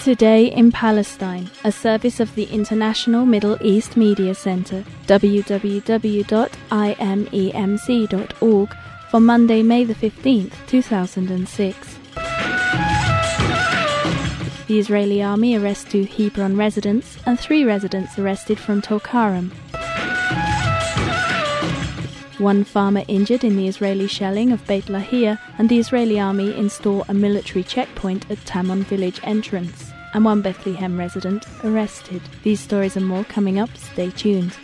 Today in Palestine, a service of the International Middle East Media Center, www.imemc.org, for Monday, May the 15th, 2006. The Israeli army arrests 2 Hebron residents and 3 residents arrested from Tulkarem. 1 farmer injured in the Israeli shelling of Beit Lahia, and the Israeli army install a military checkpoint at Tamon village entrance. And 1 Bethlehem resident arrested. These stories and more coming up, stay tuned.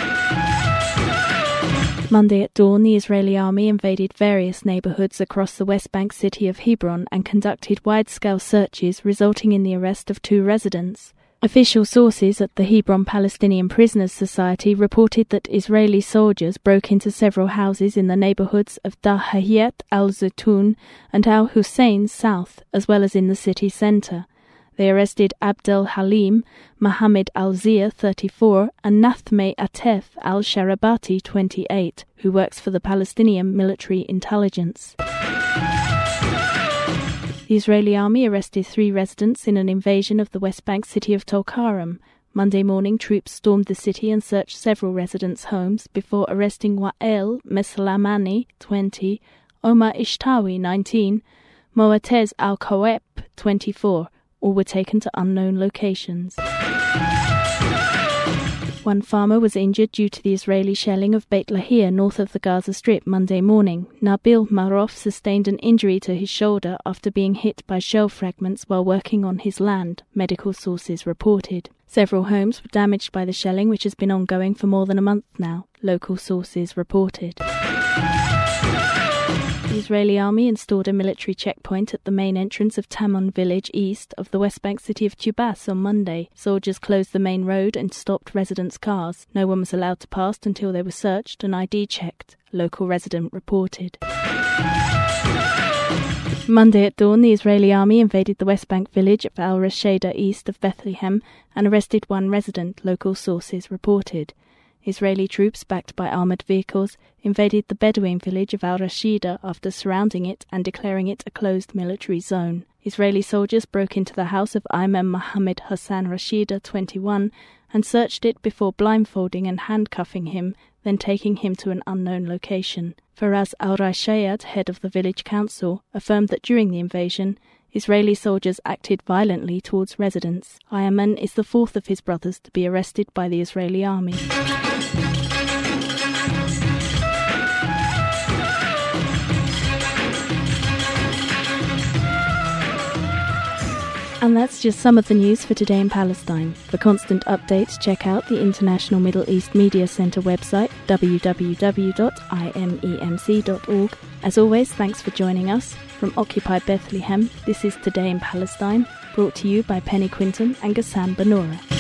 Monday at dawn, the Israeli army invaded various neighborhoods across the West Bank city of Hebron and conducted wide-scale searches, resulting in the arrest of 2 residents. Official sources at the Hebron Palestinian Prisoners Society reported that Israeli soldiers broke into several houses in the neighborhoods of Dahayat al-Zaytun and al-Hussein South, as well as in the city center. They arrested Abdel Halim, Mohammed al-Zia, 34, and Nathmeh Atef al-Sharabati, 28, who works for the Palestinian military intelligence. The Israeli army arrested 3 residents in an invasion of the West Bank city of Tulkarem. Monday morning, troops stormed the city and searched several residents' homes before arresting Wa'el Meslamani, 20, Omar Ishtawi, 19, Moatez al-Kawep, 24. All were taken to unknown locations. 1 farmer was injured due to the Israeli shelling of Beit Lahia north of the Gaza Strip Monday morning. Nabil Marof sustained an injury to his shoulder after being hit by shell fragments while working on his land, medical sources reported. Several homes were damaged by the shelling, which has been ongoing for more than a month now, local sources reported. The Israeli army installed a military checkpoint at the main entrance of Tamon village east of the West Bank city of Tubas on Monday. Soldiers closed the main road and stopped residents' cars. No one was allowed to pass until they were searched and ID checked, a local resident reported. Monday at dawn, the Israeli army invaded the West Bank village of Al-Rashida east of Bethlehem and arrested 1 resident, local sources reported. Israeli troops, backed by armoured vehicles, invaded the Bedouin village of Al-Rashida after surrounding it and declaring it a closed military zone. Israeli soldiers broke into the house of Ayman Mohammed Hassan Rashida, 21, and searched it before blindfolding and handcuffing him, then taking him to an unknown location. Faraz al-Rashayad, head of the village council, affirmed that during the invasion, Israeli soldiers acted violently towards residents. Ayman is the 4th of his brothers to be arrested by the Israeli army. And that's just some of the news for today in Palestine. For constant updates, check out the International Middle East Media Center website, www.imemc.org. As always, thanks for joining us. From Occupy Bethlehem, this is Today in Palestine, brought to you by Penny Quinton and Ghassan Banora.